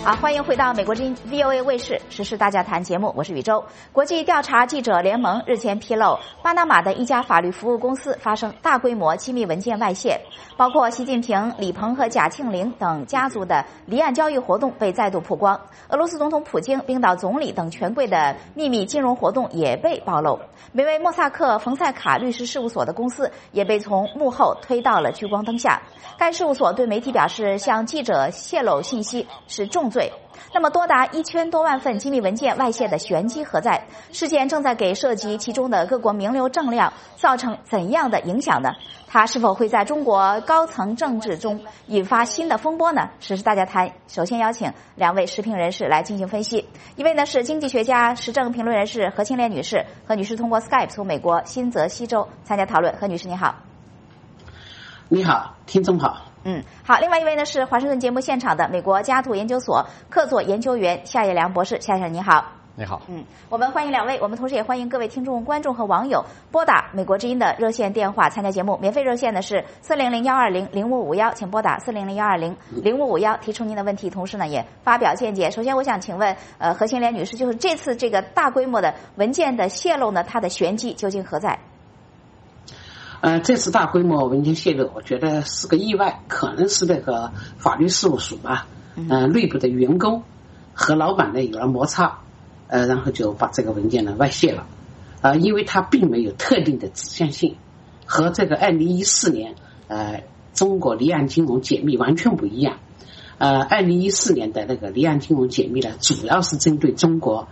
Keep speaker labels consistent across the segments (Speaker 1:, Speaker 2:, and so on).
Speaker 1: 欢迎回到美国之音 VOA 卫视时事大家谈节目，我是宇宙。国际调查记者联盟日前披露，巴拿马的一家法律服务公司发生大规模机密文件外泄，包括习近平、李鹏和贾庆林等家族的离岸交易活动被再度曝光，俄罗斯总统普京、冰岛总理等权贵的秘密金融活动也被暴露。名为莫萨克冯塞卡律师事务所的公司也被从幕后推到了聚光灯下。该事务所对媒体表示，向记者泄露信息是重罪。那么多达1000多万份机密文件外泄的玄机何在？事件正在给涉及其中的各国名流正量造成怎样的影响呢？它是否会在中国高层政治中引发新的风波呢？时事大家谈首先邀请2位时评人士来进行分析。一位呢是经济学家、时政评论人士何清莲女士。何女士通过 Skype 从美国新泽西州参加讨论。何女士你好。
Speaker 2: 你好，听众好。
Speaker 1: 好。另外一位呢是华盛顿节目现场的美国加图研究所客座研究员夏叶良博士。夏先生你好。
Speaker 3: 你好。
Speaker 1: 我们欢迎2位，我们同时也欢迎各位听众、观众和网友拨打美国之音的热线电话参加节目。免费热线呢是400-120-0551，请拨打400-120-0551提出您的问题，同时呢也发表见解。首先我想请问何清莲女士，就是这次这个大规模的文件的泄露呢，它的玄机究竟何在？
Speaker 2: 这次大规模文件泄露，我觉得是个意外，可能是那个法律事务所吧，内部的员工和老板呢有了摩擦，然后就把这个文件呢外泄了，因为它并没有特定的指向性，和这个2014年中国离岸金融解密完全不一样。2014年的那个离岸金融解密呢，主要是针对中国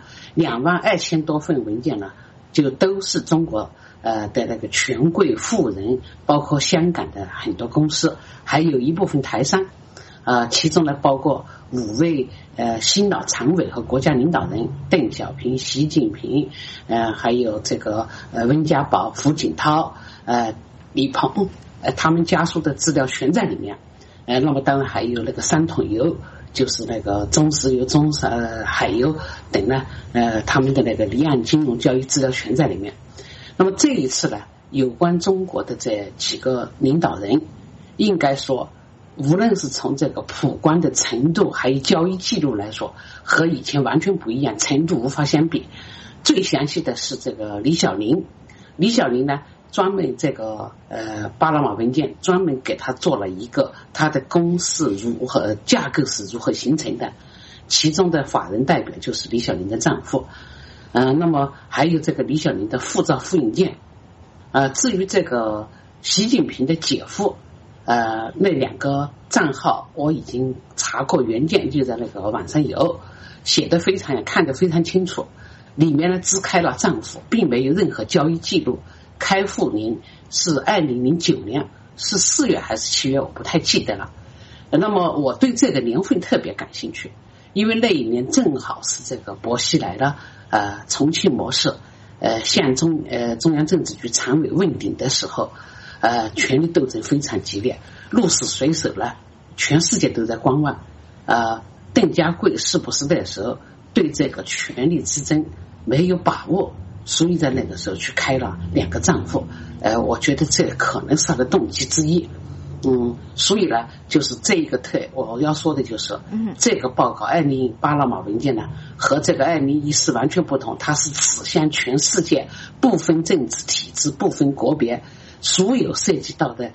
Speaker 2: 22000多份文件呢，就都是中国的那个权贵富人，包括香港的很多公司，还有一部分台商，其中呢包括5位新老常委和国家领导人，邓小平、习近平，还有这个温家宝、胡锦涛、李鹏，他们家属的资料全在里面。那么当然还有那个3桶油，就是那个中石油、海油等呢，他们的那个离岸金融交易资料全在里面。那么这一次呢，有关中国的这几个领导人，应该说无论是从这个曝光的程度还有交易记录来说，和以前完全不一样，程度无法相比。最详细的是这个李小林呢，专门这个巴拿马文件专门给他做了一个他的公式如何，架构是如何形成的，其中的法人代表就是李小林的丈夫。那么还有这个李小林的护照复印件，至于这个习近平的姐夫，那2个账号我已经查过原件，就在那个网上有，写得非常看得非常清楚，里面呢只开了丈夫，并没有任何交易记录，开户年是2009年，是4月还是7月我不太记得了。那么我对这个年份特别感兴趣，因为那一年正好是这个薄熙来的重庆模式向中央政治局常委问鼎的时候，权力斗争非常激烈，鹿死谁手呢？全世界都在观望。邓家贵是不是那时候对这个权力之争没有把握，所以在那个时候去开了2个账户？我觉得这可能是他的动机之一。所以呢，就是这个我要说的就是，这个报告巴拿马文件呢，和这个2014完全不同，它是指向全世界，不分政治体制，不分国别，所有涉及到的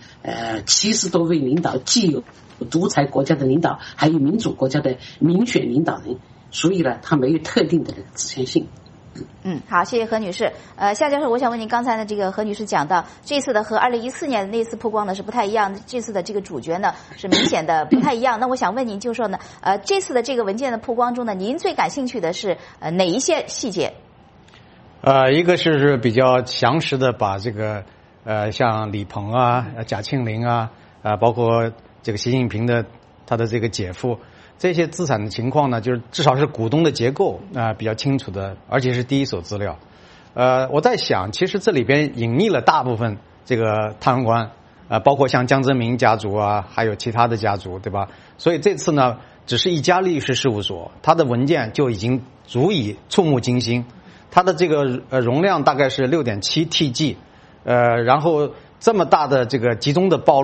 Speaker 2: 70多位领导，既有独裁国家的领导，还有民主国家的民选领导人，所以呢，它没有特定的那个指向性。
Speaker 1: 好，谢谢何女士。夏教授，我想问您，刚才的这个何女士讲到，这次的和2014年的那次曝光呢是不太一样的，这次的这个主角呢是明显的不太一样。那我想问您，就是说呢，这次的这个文件的曝光中呢，您最感兴趣的是哪一些细节？
Speaker 3: 一个是比较详实的把这个像李鹏啊、贾庆林啊，包括这个习近平的他的这个姐夫。这些资产的情况呢，就是至少是股东的结构比较清楚的，而且是第一手资料。我在想，其实这里边隐匿了大部分这个贪官，包括像江泽民家族啊，还有其他的家族，对吧？所以这次呢，只是一家律师事务所，它的文件就已经足以触目惊心。它的这个容量大概是6.7 TG，然后这么大的这个集中的暴露，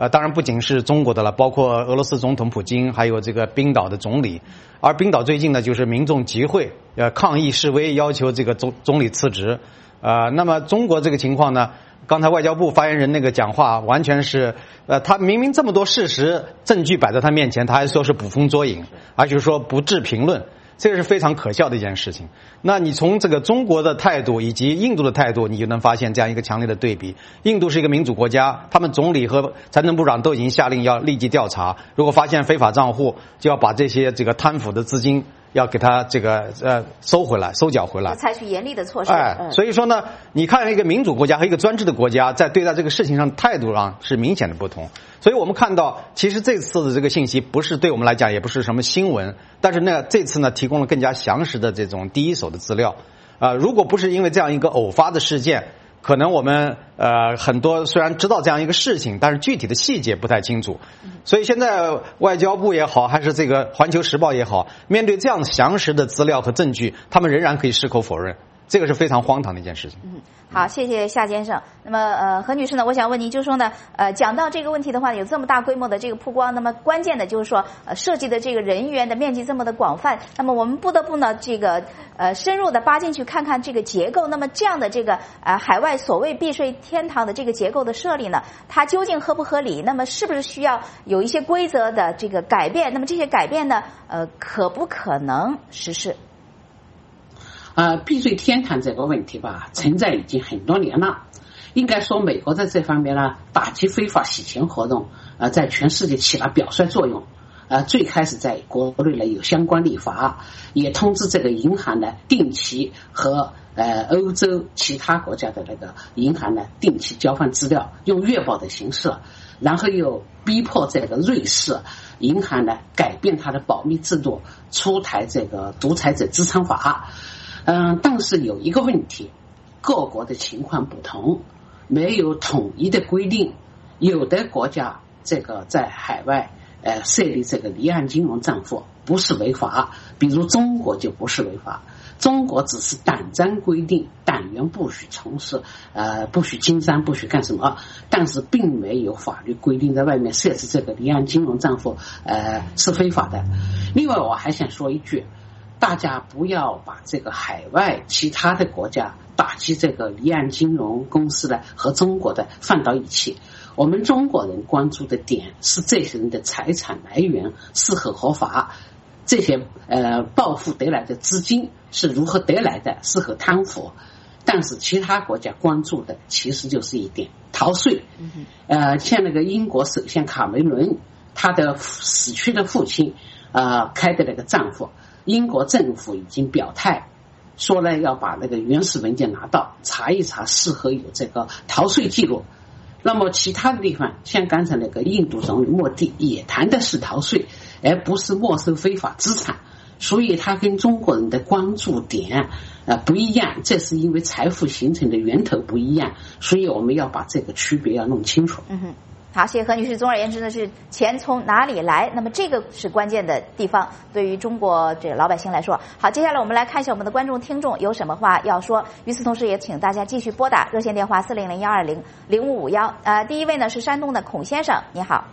Speaker 3: 当然不仅是中国的了，包括俄罗斯总统普京，还有这个冰岛的总理。而冰岛最近呢，就是民众集会抗议示威，要求这个总理辞职。那么中国这个情况呢，刚才外交部发言人那个讲话完全是，他明明这么多事实证据摆在他面前，他还说是捕风捉影，而且说不置评论。这个是非常可笑的一件事情。那你从这个中国的态度以及印度的态度，你就能发现这样一个强烈的对比。印度是一个民主国家，他们总理和财政部长都已经下令要立即调查，如果发现非法账户，就要把这些这个贪腐的资金要给他这个收回来，收缴回来，
Speaker 1: 采取严厉的措施。
Speaker 3: 所以说呢，你看一个民主国家和一个专制的国家在对待这个事情上态度上是明显的不同。所以我们看到，其实这次的这个信息不是对我们来讲也不是什么新闻，但是呢，这次呢提供了更加详实的这种第一手的资料。如果不是因为这样一个偶发的事件，可能我们很多虽然知道这样一个事情，但是具体的细节不太清楚。所以现在外交部也好，还是这个环球时报也好，面对这样详实的资料和证据，他们仍然可以矢口否认，这个是非常荒唐的一件事情。
Speaker 1: 好，谢谢夏先生。那么何女士呢，我想问您，就是说呢，讲到这个问题的话，有这么大规模的这个曝光，那么关键的就是说，涉及的这个人员的面积这么的广泛，那么我们不得不呢，这个深入的扒进去看看这个结构。那么这样的这个海外所谓避税天堂的这个结构的设立呢，它究竟合不合理？那么是不是需要有一些规则的这个改变？那么这些改变呢，可不可能实施？
Speaker 2: 避税天堂这个问题吧，存在已经很多年了。应该说，美国在这方面呢，打击非法洗钱活动，在全世界起了表率作用。最开始在国内呢有相关立法，也通知这个银行呢定期和欧洲其他国家的那个银行呢定期交换资料，用月报的形式，然后又逼迫这个瑞士银行呢改变它的保密制度，出台这个独裁者资产法。但是有一个问题，各国的情况不同，没有统一的规定。有的国家这个在海外设立这个离岸金融账户不是违法，比如中国就不是违法。中国只是党章规定党员不许从事不许经商，不许干什么，但是并没有法律规定在外面设置这个离岸金融账户是非法的。另外我还想说一句，大家不要把这个海外其他的国家打击这个离岸金融公司的和中国的放到一起。我们中国人关注的点是这些人的财产来源是否合法，这些暴富得来的资金是如何得来的，是否贪腐。但是其他国家关注的其实就是一点逃税。像那个英国首相卡梅伦，他的死去的父亲开的那个账户，英国政府已经表态说呢，要把那个原始文件拿到查一查，是否有这个逃税记录。那么其他的地方，像刚才那个印度总理莫迪也谈的是逃税，而不是没收非法资产。所以他跟中国人的关注点不一样，这是因为财富形成的源头不一样，所以我们要把这个区别要弄清楚。
Speaker 1: 好，谢谢何女士。总而言之呢，是钱从哪里来，那么这个是关键的地方，对于中国这个老百姓来说。好，接下来我们来看一下我们的观众听众有什么话要说。与此同时，也请大家继续拨打热线电话400-120-0551。第一位呢是山东的孔先生，你好。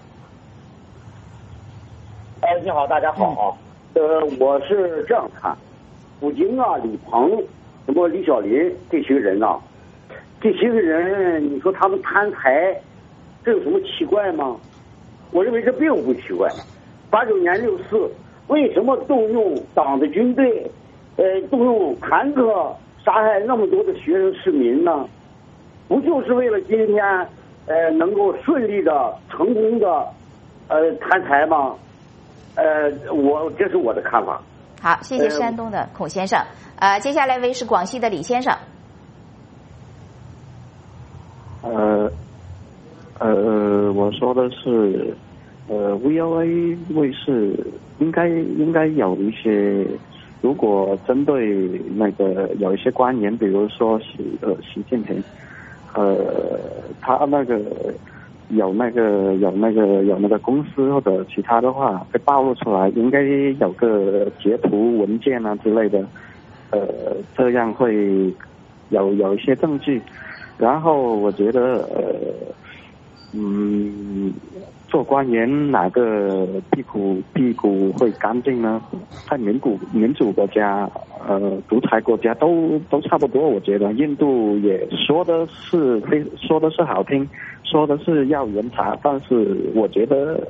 Speaker 4: 你好，大家好。我是这样看，普京啊、李鹏、什么李小林这些个人啊，这些个人，你说他们贪财，这有什么奇怪吗？我认为这并不奇怪。89年6四，为什么动用党的军队，动用坦克杀害那么多的学生市民呢？不就是为了今天能够顺利的、成功的贪财吗？这是我的看法。
Speaker 1: 好，谢谢山东的孔先生。接下来一位是广西的李先生。
Speaker 5: 我说的是，VOA 卫视应该有一些，如果针对那个有一些官员，比如说习近平，他那个有那个公司或者其他的话被暴露出来，应该有个截图文件啊之类的，这样会有一些证据。然后我觉得做官员哪个屁股会干净呢？在民主国家，独裁国家都差不多。我觉得印度也说的是好听，说的是要人才，但是我觉得，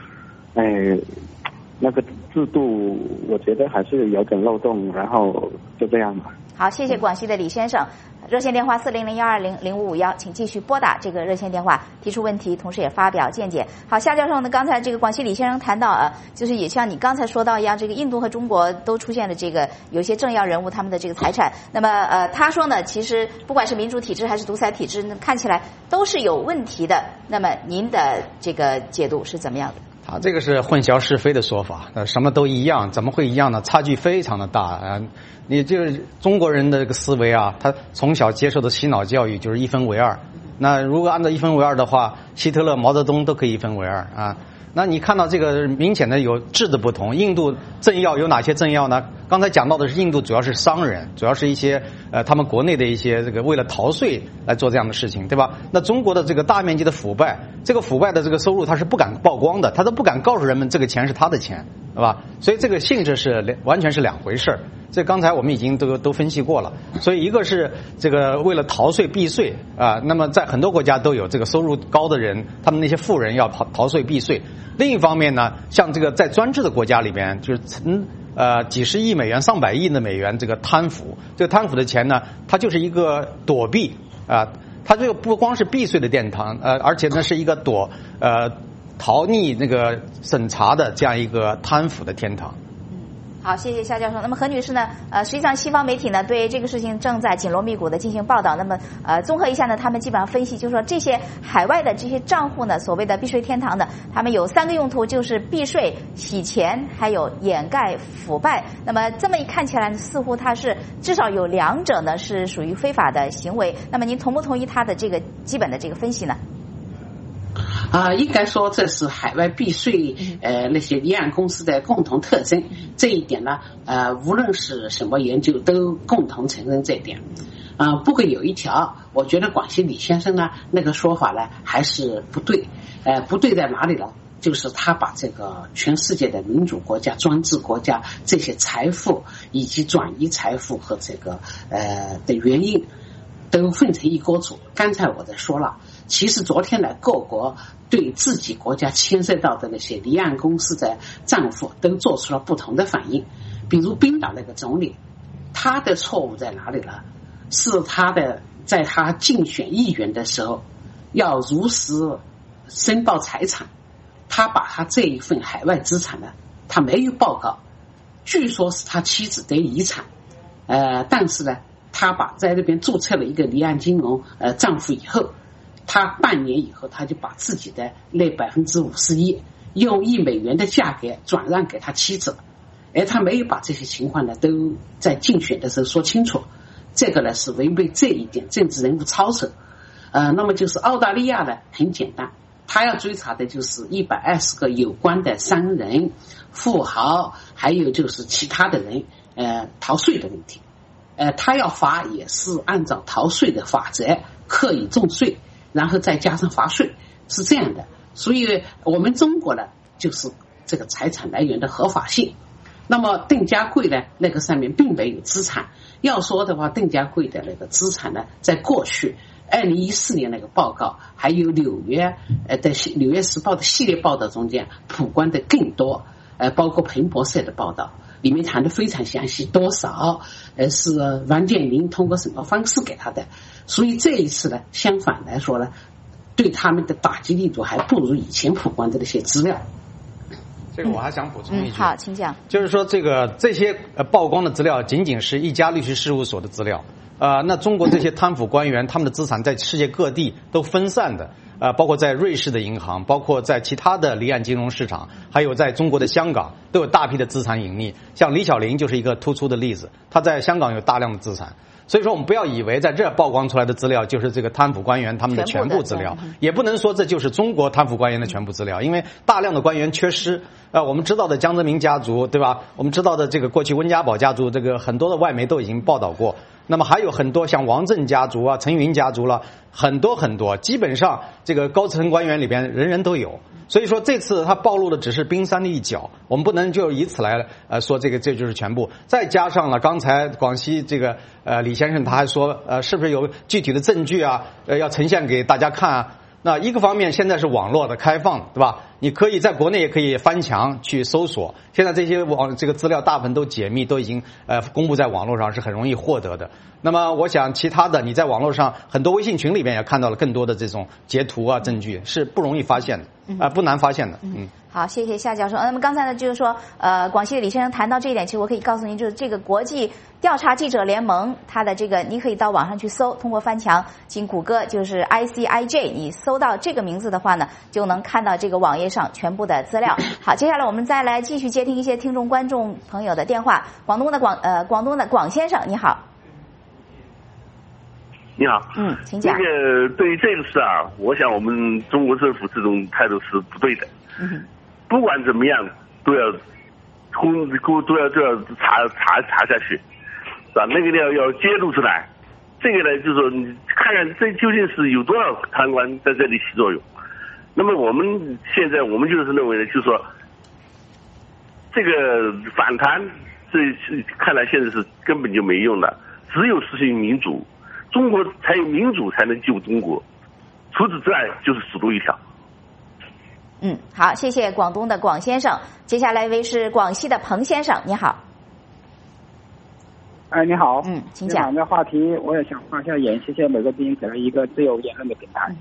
Speaker 5: 那个制度我觉得还是有点漏洞，然后就这样吧。
Speaker 1: 好，谢谢广西的李先生。热线电话4001200551，请继续拨打这个热线电话提出问题，同时也发表见解。好，夏教授呢，刚才这个广西李先生谈到就是也像你刚才说到一样，这个印度和中国都出现了这个有一些政要人物他们的这个财产。那么他说呢，其实不管是民主体制还是独裁体制，看起来都是有问题的。那么您的这个解读是怎么样的？
Speaker 3: 他这个是混淆是非的说法，什么都一样，怎么会一样呢？差距非常的大你这个中国人的这个思维他从小接受的洗脑教育就是一分为二。那如果按照一分为二的话，希特勒、毛泽东都可以一分为二那你看到这个明显的有质的不同。印度政要有哪些政要呢？刚才讲到的是印度主要是商人，主要是一些他们国内的一些这个为了逃税来做这样的事情，对吧？那中国的这个大面积的腐败，这个腐败的这个收入他是不敢曝光的，他都不敢告诉人们这个钱是他的钱，对吧？所以这个性质是完全是两回事。这刚才我们已经都分析过了。所以一个是这个为了逃税避税那么在很多国家都有这个收入高的人，他们那些富人要逃税避税。另一方面呢，像这个在专制的国家里边，就是几十亿美元、上百亿的美元这个贪腐，这个贪腐的钱呢，它就是一个躲避它这个不光是避税的殿堂而且呢是一个逃匿那个审查的这样一个贪腐的天堂。
Speaker 1: 好，谢谢夏教授。那么何女士呢？实际上西方媒体呢对这个事情正在紧锣密鼓的进行报道。那么综合一下呢，他们基本上分析就是说，这些海外的这些账户呢，所谓的避税天堂呢，他们有3个用途，就是避税、洗钱，还有掩盖腐败。那么这么一看起来，似乎它是至少有2者呢是属于非法的行为。那么您同不同意他的这个基本的这个分析呢？
Speaker 2: 应该说这是海外避税那些离岸公司的共同特征。这一点呢无论是什么研究都共同承认这一点。不过有一条，我觉得广西李先生呢那个说法呢还是不对。不对在哪里呢？就是他把这个全世界的民主国家、专制国家这些财富以及转移财富和这个的原因都分成一锅煮。刚才我在说了，其实昨天呢各国对自己国家牵涉到的那些离岸公司的账户都做出了不同的反应。比如冰岛那个总理，他的错误在哪里呢？是在他竞选议员的时候要如实申报财产，他把他这一份海外资产呢他没有报告。据说是他妻子得遗产但是呢他在那边注册了一个离岸金融账户以后，他半年以后他就把自己的那51%用1美元的价格转让给他妻子，而他没有把这些情况呢都在竞选的时候说清楚。这个呢是违背这一点政治人物操守。那么就是澳大利亚呢很简单，他要追查的就是120个有关的商人、富豪，还有就是其他的人逃税的问题。他要罚也是按照逃税的法则，课以重税，然后再加上罚税，是这样的。所以我们中国呢就是这个财产来源的合法性。那么邓家贵呢那个上面并没有资产。要说的话，邓家贵的那个资产呢在过去2014年那个报告还有纽约时报的系列报道中间曝光的更多，包括彭博社的报道里面谈得非常详细，多少是王健林通过什么方式给他的。所以这一次呢相反来说呢，对他们的打击力度还不如以前曝光的那些资料。
Speaker 3: 这个我还想补充一句。
Speaker 1: 好，请讲。
Speaker 3: 就是说这些曝光的资料仅仅是一家律师事务所的资料。那中国这些贪腐官员他们的资产在世界各地都分散的，包括在瑞士的银行，包括在其他的离岸金融市场，还有在中国的香港都有大批的资产隐匿。像李小玲就是一个突出的例子，他在香港有大量的资产。所以说我们不要以为在这曝光出来的资料就是这个贪腐官员他们的全部资料，也不能说这就是中国贪腐官员的全部资料，因为大量的官员缺失。我们知道的江泽民家族，对吧？我们知道的这个过去温家宝家族，这个很多的外媒都已经报道过。 那么还有很多像王震家族啊、陈云家族了，很多，基本上这个高层官员里边人人都有。所以说这次他暴露的只是冰山的一角，我们不能就以此来说这就是全部。再加上了刚才广西这个李先生他还说是不是有具体的证据啊要呈现给大家看啊？那一个方面现在是网络的开放，对吧？你可以在国内也可以翻墙去搜索，现在这些这个资料大部分都解密，都已经公布在网络上，是很容易获得的。那么我想其他的你在网络上很多微信群里边也看到了更多的这种截图啊证据，是不容易发现的不难发现的。
Speaker 1: 好，谢谢夏教授。那么刚才呢，就是说，广西的李先生谈到这一点，其实我可以告诉您，就是这个国际调查记者联盟，它的这个你可以到网上去搜，通过翻墙进谷歌，就是 ICIJ， 你搜到这个名字的话呢，就能看到这个网页上全部的资料。好，接下来我们再来继续接听一些听众观众朋友的电话。广东的广先生，你好。
Speaker 6: 你好，
Speaker 1: 请讲。
Speaker 6: 对于这个事啊，我想我们中国政府这种态度是不对的。不管怎么样，都要查下去，是吧？那个要揭露出来。这个呢，就是说，你看看这究竟是有多少贪官在这里起作用。那么我们现在就是认为呢，就是说，这个反弹，这看来现在是根本就没用的，只有实行民主。中国才有民主才能救中国，除此之外就是死路一条。
Speaker 1: 好，谢谢广东的广先生。接下来一位是广西的彭先生，你好。
Speaker 7: 你好。
Speaker 1: 请讲。
Speaker 7: 这个话题我也想发下言，谢谢每个宾给了一个自由言论的平台。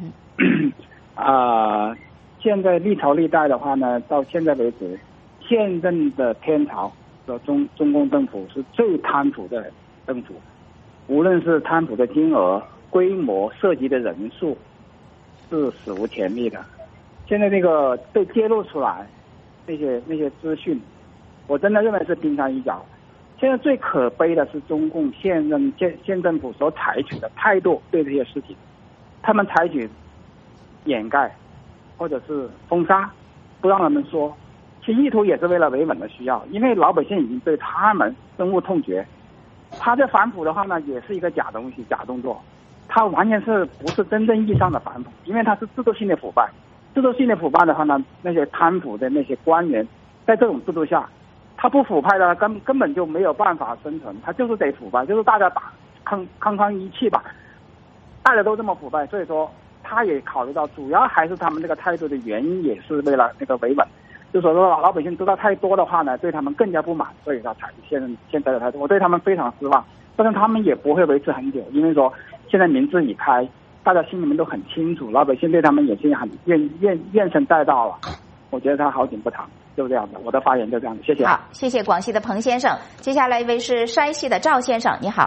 Speaker 7: 现在历朝历代的话呢，到现在为止，现任的天朝的中共政府是最贪腐的政府。无论是贪腐的金额、规模、涉及的人数，是史无前例的。现在那个被揭露出来那些资讯，我真的认为是冰山一角。现在最可悲的是中共现政府所采取的态度对这些事情，他们采取掩盖或者是封杀，不让他们说，其意图也是为了维稳的需要，因为老百姓已经对他们深恶痛绝。他这反腐的话呢，也是一个假东西、假动作，他完全是不是真正意义上的反腐，因为他是制度性的腐败。制度性的腐败的话呢，那些贪腐的那些官员，在这种制度下，他不腐败的根本就没有办法生存，他就是得腐败，就是大家抗一气吧，大家都这么腐败，所以说他也考虑到，主要还是他们这个态度的原因，也是为了那个维稳。就说老百姓知道太多的话呢，对他们更加不满，所以他采取现在的态度。我对他们非常失望，但是他们也不会维持很久，因为说现在民智已开，大家心里面都很清楚，老百姓对他们也是很怨声载道了。我觉得他好景不长，就这样的。我的发言就这样的，谢谢。
Speaker 1: 好，谢谢广西的彭先生。接下来一位是山西的赵先生，你好。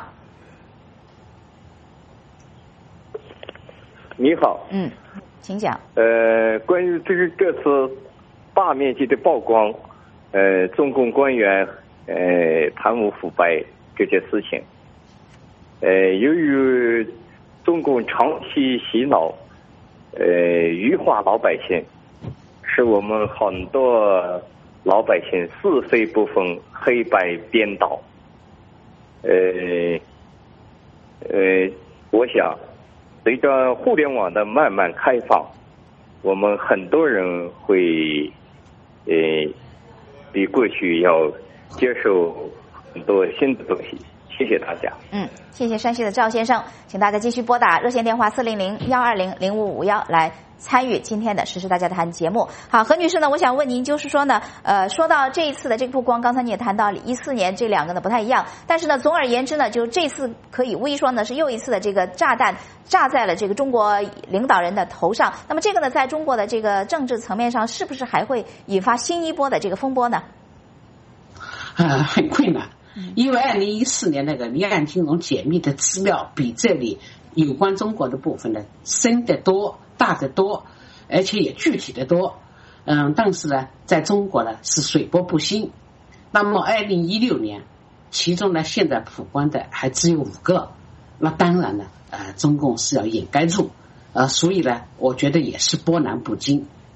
Speaker 8: 你好。
Speaker 1: 请讲。
Speaker 8: 关于这次大面积的曝光，中共官员贪污腐败这些事情，由于中共长期洗脑，愚化老百姓，使我们很多老百姓是非不分、黑白颠倒。我想随着互联网的慢慢开放，我们很多人会比过去要接受很多新的东西。谢谢大家。
Speaker 1: 谢谢山西的赵先生，请大家继续拨打热线电话400-120-0551来参与今天的时事大家谈节目。好，何女士呢，我想问您，就是说呢，说到这一次的这个曝光，刚才你也谈到14年这两个呢不太一样，但是呢，总而言之呢，就这次可以无疑说呢是又一次的这个炸弹炸在了这个中国领导人的头上。那么这个呢，在中国的这个政治层面上，是不是还会引发新一波的这个风波呢？
Speaker 2: 很困难。因为2014年那个离岸金融解密的资料比这里有关中国的部分呢深得多、大得多，而且也具体的多。但是呢，在中国呢是水波不兴。那么2016年，其中呢现在曝光的还只有5个。那当然呢，中共是要掩盖住，所以呢，我觉得也是波澜不惊。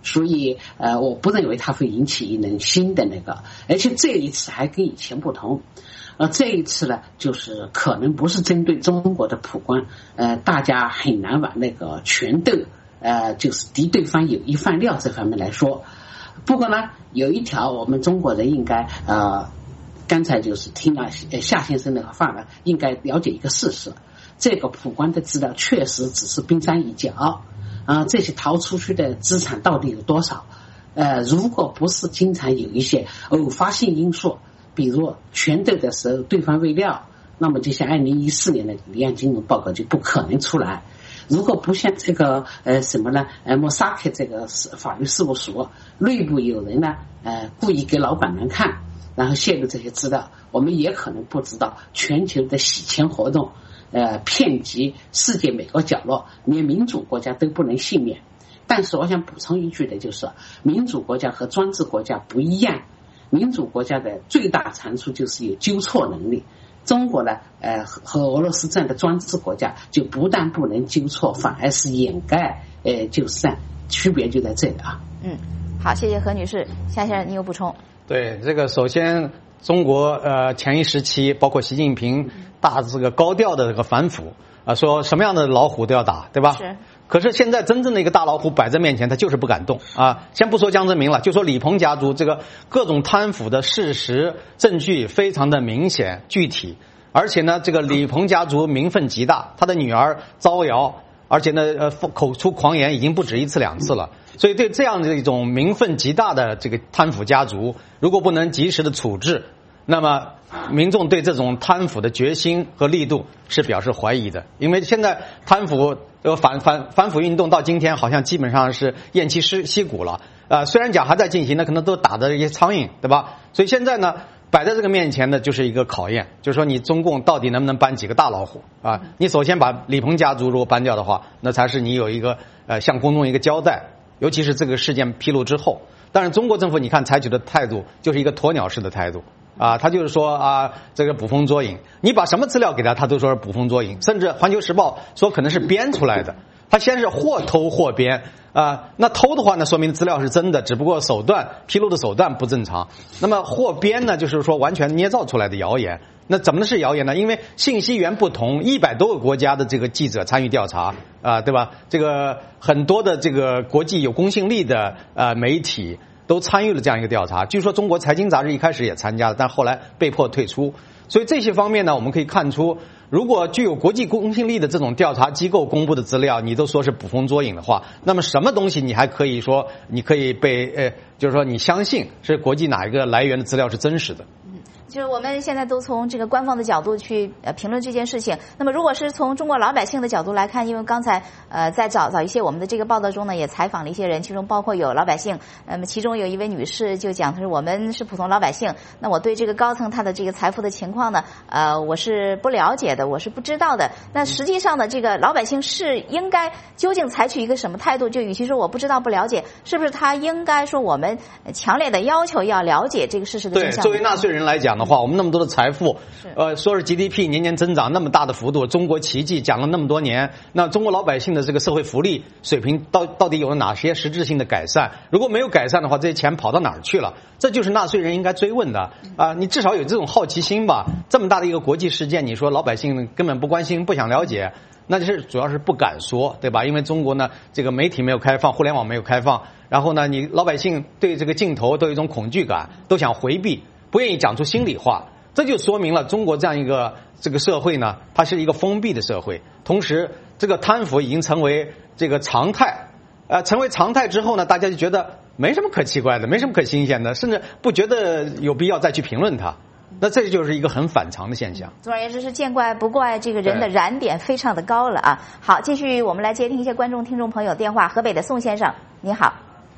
Speaker 2: 所以我不认为它会引起一轮新的那个，而且这一次还跟以前不同。这一次呢，就是可能不是针对中国的普官，大家很难往那个权斗，就是敌对方有一饭料这方面来说。不过呢，有一条我们中国人应该刚才就是听了夏先生的话呢，应该了解一个事实，这个普官的资料确实只是冰山一角，这些逃出去的资产到底有多少？如果不是经常有一些偶发性因素，比如权斗的时候对方未料，那么就像2014年的离岸金融报告就不可能出来。如果不像这个什么呢莫萨克这个法律事务所内部有人呢故意给老板们看，然后泄露这些资料，我们也可能不知道全球的洗钱活动遍及世界每个角落，连民主国家都不能幸免。但是我想补充一句的就是，民主国家和专制国家不一样，民主国家的最大长处就是有纠错能力。中国呢，和俄罗斯这样的专制国家就不但不能纠错，反而是掩盖纠善，区别就在这里啊。
Speaker 1: 好，谢谢何女士。夏先生，你有补充？
Speaker 3: 对，这个首先中国前一时期，包括习近平这个高调的这个反腐说什么样的老虎都要打，对吧？
Speaker 1: 是。
Speaker 3: 可是现在真正的一个大老虎摆在面前，他就是不敢动先不说江泽民了，就说李鹏家族这个各种贪腐的事实证据非常的明显具体，而且呢，这个李鹏家族名分极大，他的女儿造谣，而且呢口出狂言已经不止一次两次了。所以对这样的一种名分极大的这个贪腐家族，如果不能及时的处置，那么民众对这种贪腐的决心和力度是表示怀疑的。因为现在贪腐反腐运动到今天好像基本上是偃旗息鼓了，虽然讲还在进行，那可能都打的一些苍蝇，对吧？所以现在呢，摆在这个面前的就是一个考验，就是说你中共到底能不能搬几个大老虎你首先把李鹏家族如果搬掉的话，那才是你有一个向公众一个交代，尤其是这个事件披露之后。但是中国政府你看采取的态度就是一个鸵鸟式的态度他就是说这个捕风捉影，你把什么资料给他都说是捕风捉影，甚至环球时报说可能是编出来的。他先是或偷或编那偷的话呢，说明资料是真的，只不过披露的手段不正常。那么或编呢，就是说完全捏造出来的谣言。那怎么是谣言呢？因为信息源不同，100多个国家的这个记者参与调查对吧？这个很多的这个国际有公信力的媒体都参与了这样一个调查，据说中国财经杂志一开始也参加了，但后来被迫退出。所以这些方面呢，我们可以看出，如果具有国际公信力的这种调查机构公布的资料，你都说是捕风捉影的话，那么什么东西你还可以说你可以被就是说你相信是国际哪一个来源的资料是真实的？
Speaker 1: 就是我们现在都从这个官方的角度去评论这件事情。那么如果是从中国老百姓的角度来看，因为刚才在早一些我们的这个报道中呢，也采访了一些人，其中包括有老百姓。那么其中有一位女士就讲，她说我们是普通老百姓，那我对这个高层他的这个财富的情况呢我是不了解的，我是不知道的。那实际上呢，这个老百姓是应该究竟采取一个什么态度？就与其说我不知道不了解，是不是他应该说我们强烈的要求要了解这个事实的真相？
Speaker 3: 对，作为纳税人来讲的话，我们那么多的财富说是 GDP 年增长那么大的幅度，中国奇迹讲了那么多年，那中国老百姓的这个社会福利水平到底有了哪些实质性的改善？如果没有改善的话，这些钱跑到哪儿去了？这就是纳税人应该追问的你至少有这种好奇心吧。这么大的一个国际事件，你说老百姓根本不关心不想了解，那就是主要是不敢说，对吧？因为中国呢这个媒体没有开放，互联网没有开放，然后呢你老百姓对这个镜头都有一种恐惧感，都想回避，不愿意讲出心里话。这就说明了中国这样一个这个社会呢，它是一个封闭的社会，同时这个贪腐已经成为这个常态成为常态之后呢，大家就觉得没什么可奇怪的，没什么可新鲜的，甚至不觉得有必要再去评论它。那这就是一个很反常的现象。
Speaker 1: 总而言之是见怪不怪，这个人的燃点非常的高了好，继续我们来接听一些观众听众朋友电话。河北的宋先生，你好。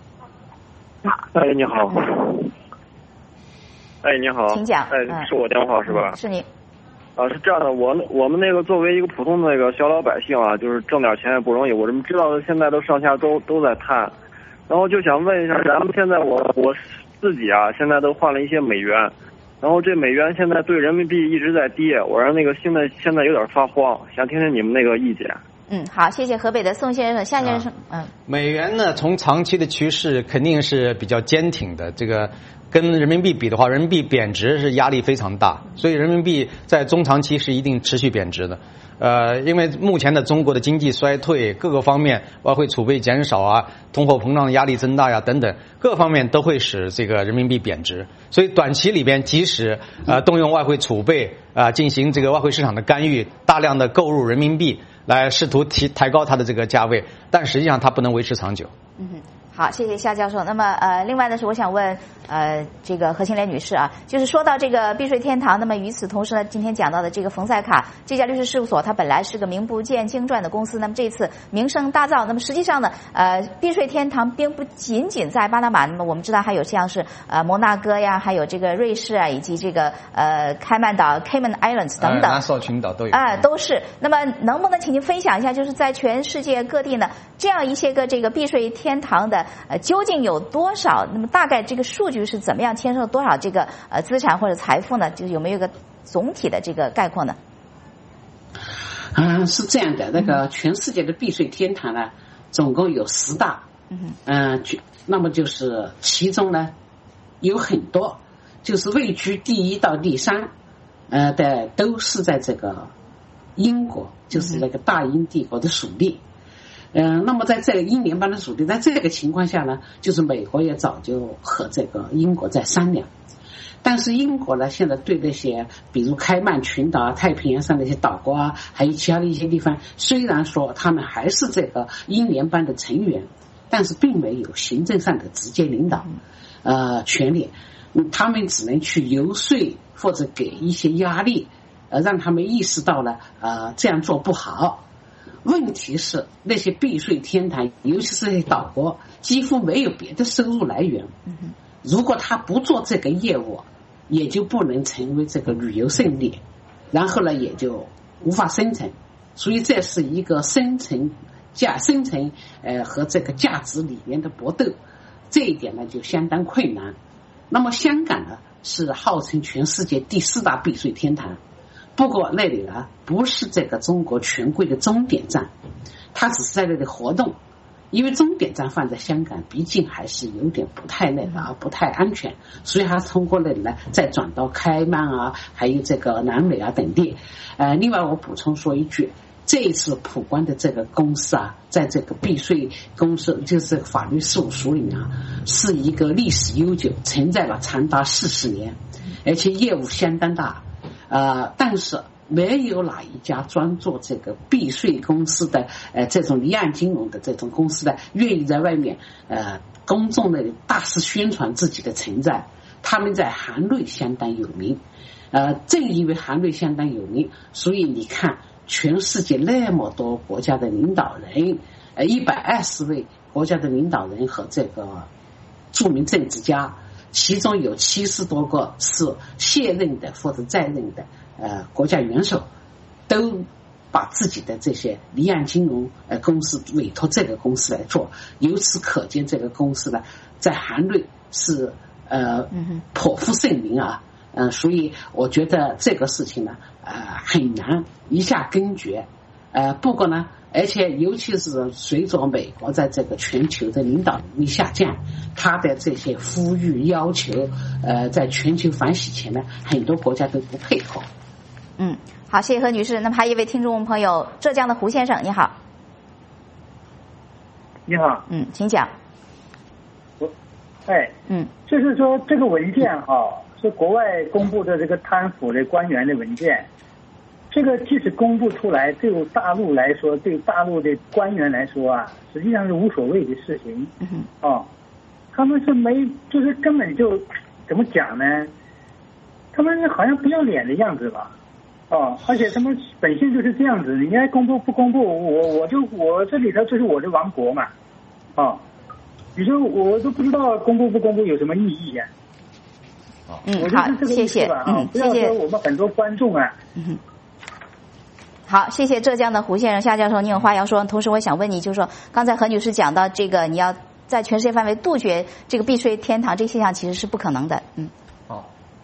Speaker 9: 你好。你好，
Speaker 1: 请讲。
Speaker 9: 是我电话是吧？
Speaker 1: 是你。
Speaker 9: 是这样的，我们那个作为一个普通的那个小老百姓就是挣点钱也不容易。我这么知道的，现在都上下都在贪，然后就想问一下，咱们现在我自己现在都换了一些美元，然后这美元现在对人民币一直在跌，我让那个现在有点发慌，想听听你们那个意见。
Speaker 1: 好，谢谢河北的宋先生、夏先生。
Speaker 3: 美元呢，从长期的趋势肯定是比较坚挺的。这个跟人民币比的话，人民币贬值是压力非常大，所以人民币在中长期是一定持续贬值的。因为目前的中国的经济衰退，各个方面外汇储备减少啊，通货膨胀的压力增大呀等等，各方面都会使这个人民币贬值。所以短期里边，即使动用外汇储备进行这个外汇市场的干预，大量的购入人民币来试图抬高它的这个价位，但实际上它不能维持长久。
Speaker 1: 好，谢谢夏教授。那么另外呢是我想问这个何庆莲女士啊，就是说到这个避税天堂，那么与此同时呢，今天讲到的这个冯赛卡这家律师事务所，它本来是个名不见经传的公司，那么这次名声大噪。那么实际上呢，避税天堂并不仅仅在巴拿马，那么我们知道还有像是摩纳哥呀，还有这个瑞士啊，以及这个开曼岛 Cayman Islands 等等，
Speaker 3: 纳绍群岛都有
Speaker 1: 都是。那么能不能请您分享一下，就是在全世界各地呢，这样一些个这个避税天堂的究竟有多少？那么大概这个数据是怎么样？牵涉多少这个资产或者财富呢？就是有没有一个总体的这个概括呢？
Speaker 2: 是这样的，那个全世界的避税天堂呢，总共有10大。那么就是其中呢有很多就是位居第1到第3的都是在这个英国，就是那个大英帝国的属地。那么在这个英联邦的属地，在这个情况下呢，就是美国也早就和这个英国在商量，但是英国呢，现在对那些比如开曼群岛啊、太平洋上那些岛国啊，还有其他的一些地方，虽然说他们还是这个英联邦的成员，但是并没有行政上的直接领导权利，他们只能去游说或者给一些压力，让他们意识到了这样做不好。问题是那些避税天堂，尤其是那些岛国，几乎没有别的收入来源。如果他不做这个业务，也就不能成为这个旅游胜地，然后呢也就无法生存。所以这是一个生存和这个价值理念的搏斗，这一点呢就相当困难。那么香港呢是号称全世界第4大避税天堂。不过那里呢不是这个中国权贵的终点站，它只是在那里活动，因为终点站放在香港毕竟还是有点不太不太安全，所以它通过那里呢再转到开曼啊，还有这个南美啊等地。另外我补充说一句，这一次普光的这个公司啊，在这个避税公司就是法律事务所里面是一个历史悠久，存在了长达40年，而且业务相当大。但是没有哪一家专做这个避税公司的这种离岸金融的这种公司的愿意在外面公众的大肆宣传自己的存在。他们在行内相当有名，正因为行内相当有名，所以你看全世界那么多国家的领导人，120位国家的领导人和这个著名政治家，其中有70多个是现任的或者在任的国家元首，都把自己的这些离岸金融公司委托这个公司来做。由此可见，这个公司呢在行内是颇负盛名啊。所以我觉得这个事情呢很难一下根绝。不过呢，而且尤其是随着美国在这个全球的领导力下降，他的这些呼吁要求在全球反洗钱呢，很多国家都不配合。
Speaker 1: 好，谢谢何女士。那么还有一位听众朋友，浙江的胡先生，你好。
Speaker 10: 你好。
Speaker 1: 请讲。
Speaker 10: 就是说这个文件是国外公布的这个贪腐的官员的文件，这个即使公布出来，对大陆来说，对大陆的官员来说实际上是无所谓的事情。他们是就是根本就怎么讲呢？他们好像不要脸的样子吧。而且他们本性就是这样子，你爱公布不公布，我这里头就是我的王国嘛。你说我都不知道公布不公布有什么意义呀？我就是这个意思吧。不要说我们很多观众
Speaker 1: 好，谢谢浙江的胡先生。夏教授，你有话要说。同时我想问你，就是说刚才何女士讲到这个，你要在全世界范围杜绝这个避税天堂这个现象，其实是不可能的。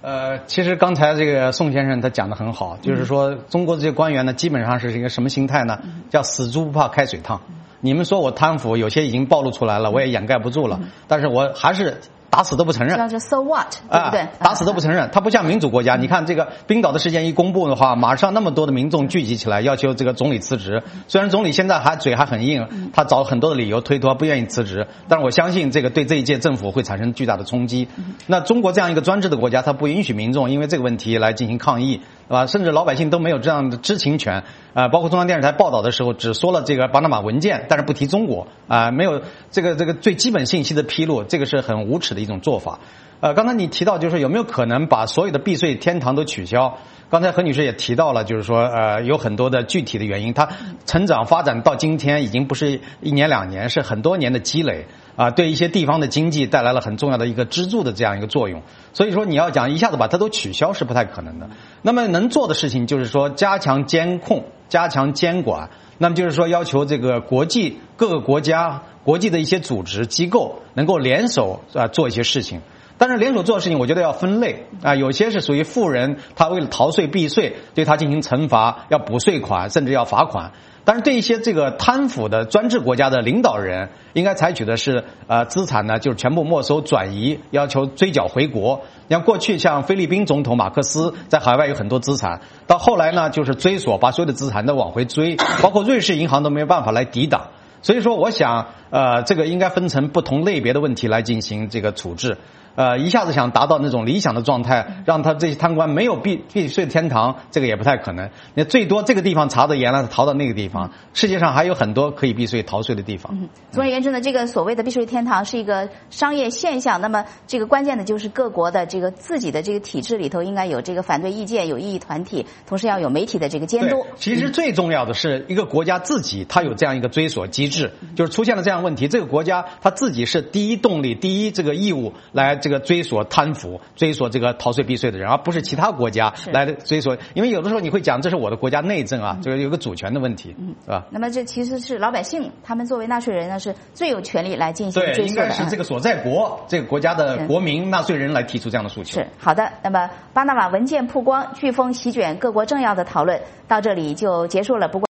Speaker 3: 其实刚才这个宋先生他讲的很好，就是说中国这些官员呢，基本上是一个什么心态呢？叫死猪不怕开水烫。你们说我贪腐，有些已经暴露出来了，我也掩盖不住了，但是我还是打死都不承认。
Speaker 1: 叫做 so what， 对不对？
Speaker 3: 打死都不承认。它不像民主国家，你看这个冰岛的事件一公布的话，马上那么多的民众聚集起来要求这个总理辞职。虽然总理现在嘴还很硬，他找很多的理由推脱，不愿意辞职，但是我相信这个对这一届政府会产生巨大的冲击。那中国这样一个专制的国家，它不允许民众因为这个问题来进行抗议，对吧？甚至老百姓都没有这样的知情权。包括中央电视台报道的时候，只说了这个巴拿马文件，但是不提中国，没有这个最基本信息的披露，这个是很无耻的一种做法。刚才你提到就是说有没有可能把所有的避税天堂都取消？刚才何女士也提到了，就是说有很多的具体的原因，它成长发展到今天已经不是1年2年，是很多年的积累对一些地方的经济带来了很重要的一个支柱的这样一个作用。所以说你要讲一下子把它都取消是不太可能的。那么能做的事情就是说加强监控，加强监管。那么就是说要求这个各个国家国际的一些组织机构能够联手做一些事情。但是联手做的事情，我觉得要分类有些是属于富人，他为了逃税避税，对他进行惩罚，要补税款，甚至要罚款。但是对一些这个贪腐的专制国家的领导人，应该采取的是资产呢就是全部没收转移，要求追缴回国。像过去像菲律宾总统马克思在海外有很多资产，到后来呢就是追索，把所有的资产都往回追，包括瑞士银行都没有办法来抵挡。所以说我想这个应该分成不同类别的问题来进行这个处置。一下子想达到那种理想的状态，让他这些贪官没有避税天堂，这个也不太可能。那最多这个地方查得严了，逃到那个地方。世界上还有很多可以避税逃税的地方。
Speaker 1: 总而言之呢，这个所谓的避税天堂是一个商业现象。那么这个关键的就是各国的这个自己的这个体制里头应该有这个反对意见，有异议团体，同时要有媒体的这个监督。
Speaker 3: 其实最重要的是一个国家自己，它有这样一个追索机制，就是出现了这样问题，这个国家它自己是第一动力、第一这个义务来这个追索贪腐、追索这个逃税避税的人，而不是其他国家来追索。因为有的时候你会讲这是我的国家内政这个有个主权的问题，是吧？
Speaker 1: 那么这其实是老百姓，他们作为纳税人呢，是最有权利来进行追溯的。
Speaker 3: 对，应该是这个所在国这个国家的国民纳税人来提出这样的诉求。
Speaker 1: 是好的。那么巴拿马文件曝光，飓风席卷各国政要的讨论到这里就结束了。不过